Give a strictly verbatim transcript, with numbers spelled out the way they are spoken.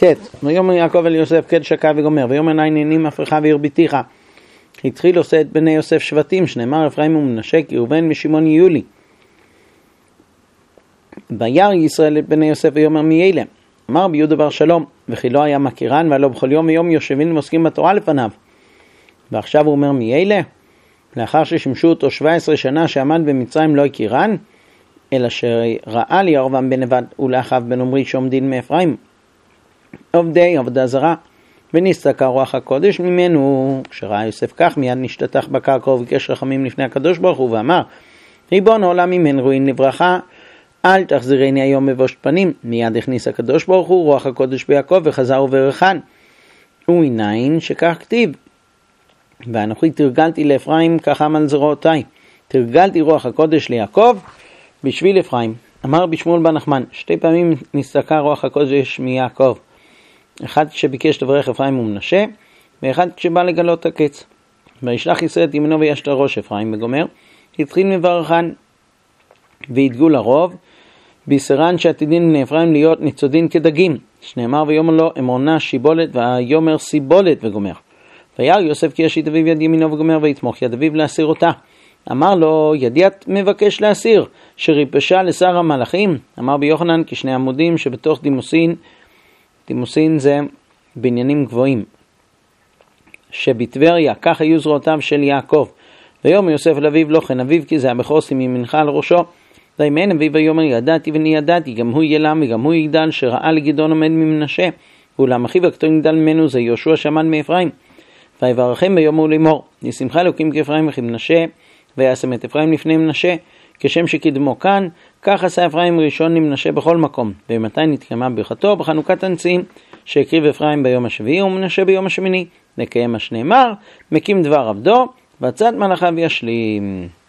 תת, ויאמר יעקב אל יוסף קד שקע וגומר, ויאמר נא הנני מפריך והרביתיך. התחיל עושה את בני יוסף שבטים, שנאמר אפרים ומנשה כי ראובן ושמעון יהיו לי. וירא ישראל את בני יוסף ויאמר מי אלה? אמר רבי יהודה בר שלום, וכי לא היה מכירן, והלא בכל יום ויום יושבים ועוסקים בתורה לפניו. ועכשיו הוא אומר מי אלה? לאחר ששימשו אותו שבע עשרה שנה שעמד במצרים לא הכירן, אלא שראה לי ירבעם בן נבט ולאחיו בן עמרי שעומדים מאפרים עובדי עבודה זרה, ונסתכר רוח הקודש ממנו. כשראה יוסף כך מיד נשתטח בקרקע וביקש רחמים לפני הקדוש ברוך הוא ואמר, ריבון העולם ממנו ראוין לברכה, אל תחזירני היום בבושת פנים. מיד הכניס הקדוש ברוך הוא רוח הקודש ביעקב וחזר וברכן, ומנין שכך כתיב, ואנוכי תרגלתי לאפרים כחם על זרועותיי, תרגלתי רוח הקודש ליעקב בשביל אפרים. אמר בשמואל בן נחמן, שתי פעמים נסתכר רוח הקודש מיעקב, אחד כשביקש לברך אפרים ומנשה, ואחד כשבא לגלות הקץ. וישלח ישראל את ימינו וישת ראש אפרים וגומר, התחיל מברכן, והתגו לרוב בישרן שעתידין בני אפרים להיות ניצודין כדגים, שנאמר ויאמר לו אמונה שיבולת ויאמר סיבולת וגומר. וירא יוסף כי ישית אביו יד ימינו וגומר, ויתמוך יד אביו להסיר אותה. אמר לו ידי את מבקש להסיר, שריפשה לשר המלאכים. אמר ביוחנן כי שני עמודים שבתוך דימוסין, דימוסין זה בניינים גבוהים, שבטבריה כך היו זרועותיו של יעקב. ויאמר יוסף אל אביו לא כן אביו כי זה הבכור שים ימינך על ראשו. וימן אביו ויאמר ידעתי ואני ידעתי, גם הוא ילם וגם הוא יגדל, שראה לגדעון עומד ממנשה, ואולם אחיו הקטון יגדל ממנו, זה יהושע שעמד מאפרים. ויברכם ויאמרו לאמור, ישמחה אלוקים כאפרים וכמנשה, וישם את אפרים לפני מנשה, כשם שקדמו כאן, כך עשה אפרים ראשון למנשה בכל מקום. ומתי נתקיימה ברכתו? בחנוכת הנשיאים, שהקריב אפרים ביום השביעי ומנשה ביום השמיני, לקיים מה שנאמר, מקים דבר עבדו, ועצת מלאכיו ישלים.